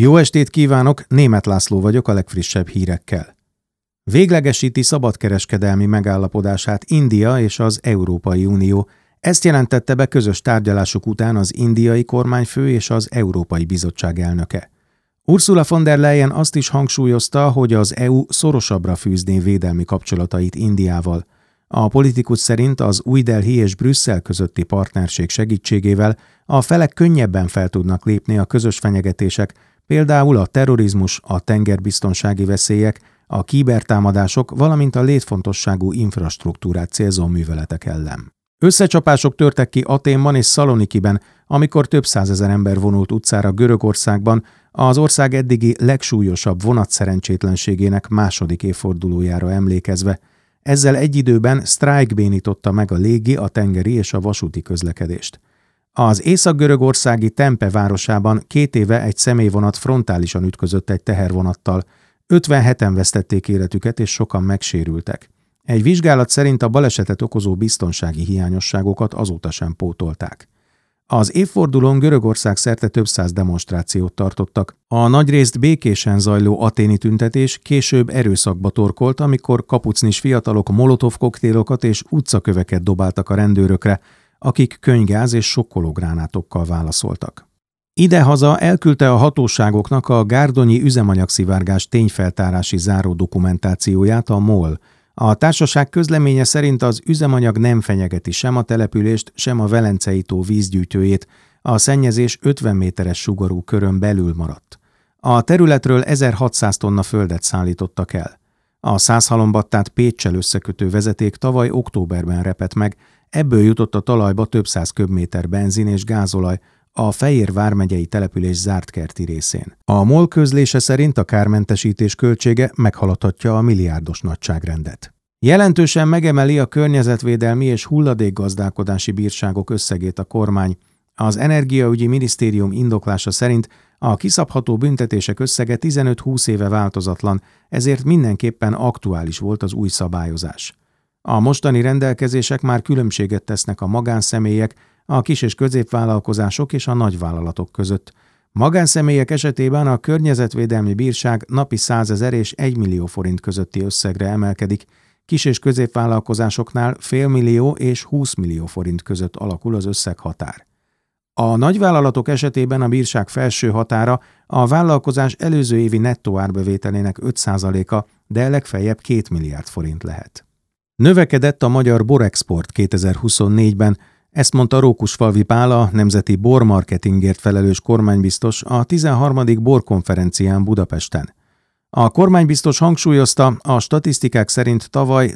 Jó estét kívánok, Németh László vagyok a legfrissebb hírekkel. Véglegesíti szabadkereskedelmi megállapodását India és az Európai Unió. Ezt jelentette be közös tárgyalások után az indiai kormányfő és az Európai Bizottság elnöke. Ursula von der Leyen azt is hangsúlyozta, hogy az EU szorosabbra fűzné védelmi kapcsolatait Indiával. A politikus szerint az Új Delhi és Brüsszel közötti partnerség segítségével a felek könnyebben fel tudnak lépni a közös fenyegetések, például a terrorizmus, a tengerbiztonsági veszélyek, a kibertámadások, valamint a létfontosságú infrastruktúrát célzó műveletek ellen. Összecsapások törtek ki Athénban és Szalonikiben, amikor több százezer ember vonult utcára Görögországban, az ország eddigi legsúlyosabb vonatszerencsétlenségének második évfordulójára emlékezve. Ezzel egy időben sztrájk bénította meg a légi, a tengeri és a vasúti közlekedést. Az észak-görögországi Tempe városában 2 éve egy személyvonat frontálisan ütközött egy tehervonattal. 57-en vesztették életüket és sokan megsérültek. Egy vizsgálat szerint a balesetet okozó biztonsági hiányosságokat azóta sem pótolták. Az évfordulón Görögország szerte több száz demonstrációt tartottak. A nagyrészt békésen zajló athéni tüntetés később erőszakba torkolt, amikor kapucnis fiatalok molotov koktélokat és utcaköveket dobáltak a rendőrökre, akik könyvgáz és sokkológránátokkal válaszoltak. Idehaza elküldte a hatóságoknak a gárdonyi üzemanyagszivárgás tényfeltárási záró dokumentációját a MOL. A társaság közleménye szerint az üzemanyag nem fenyegeti sem a települést, sem a Velencei-tó vízgyűjtőjét, a szennyezés 50 méteres sugarú körön belül maradt. A területről 1600 tonna földet szállítottak el. A Szászhalombattát Péccsel összekötő vezeték tavaly októberben repett meg, ebből jutott a talajba több száz köbméter benzin és gázolaj, a Fejér vármegyei település zárt kerti részén. A MOL közlése szerint a kármentesítés költsége meghaladhatja a milliárdos nagyságrendet. Jelentősen megemeli a környezetvédelmi és hulladékgazdálkodási bírságok összegét a kormány. Az Energiaügyi Minisztérium indoklása szerint a kiszabható büntetések összege 15-20 éve változatlan, ezért mindenképpen aktuális volt az új szabályozás. A mostani rendelkezések már különbséget tesznek a magánszemélyek, a kis- és középvállalkozások és a nagyvállalatok között. Magánszemélyek esetében a környezetvédelmi bírság napi 100 000 és 1 millió forint közötti összegre emelkedik, kis- és középvállalkozásoknál fél millió és 20 millió forint között alakul az összeghatár. A nagyvállalatok esetében a bírság felső határa a vállalkozás előző évi nettó árbevételének 5%-a, de legfeljebb 2 milliárd forint lehet. Növekedett a magyar borexport 2024-ben, ezt mondta Rókusfalvi Pál, a Nemzeti Bormarketingért felelős kormánybiztos a 13. borkonferencián Budapesten. A kormánybiztos hangsúlyozta, a statisztikák szerint tavaly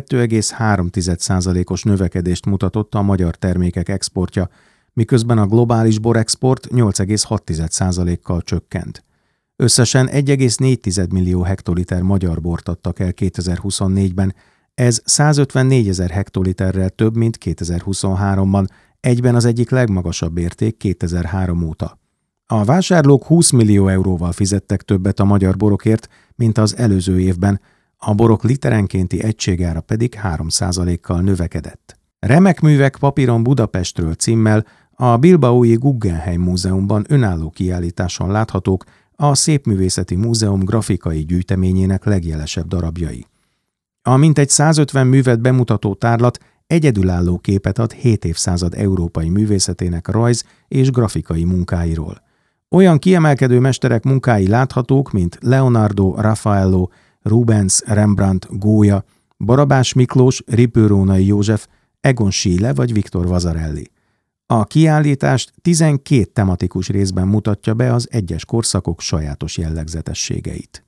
12,3%-os növekedést mutatott a magyar termékek exportja, miközben a globális borexport 8,6%-kal csökkent. Összesen 1,4 millió hektoliter magyar bort adtak el 2024-ben, ez 154 000 hektoliterrel több, mint 2023-ban, egyben az egyik legmagasabb érték 2003 óta. A vásárlók 20 millió euróval fizettek többet a magyar borokért, mint az előző évben, a borok literenkénti egységára pedig 3%-kal növekedett. Remek művek papíron Budapestről címmel a Bilbaói Guggenheim Múzeumban önálló kiállításon láthatók a Szépművészeti Múzeum grafikai gyűjteményének legjelesebb darabjai. A mintegy 150 művet bemutató tárlat egyedülálló képet ad 7 évszázad európai művészetének rajz- és grafikai munkáiról. Olyan kiemelkedő mesterek munkái láthatók, mint Leonardo, Raffaello, Rubens, Rembrandt, Gólya, Barabás Miklós, Rippő-Rónai József, Egon Schiele vagy Viktor Vasarely. A kiállítást 12 tematikus részben mutatja be az egyes korszakok sajátos jellegzetességeit.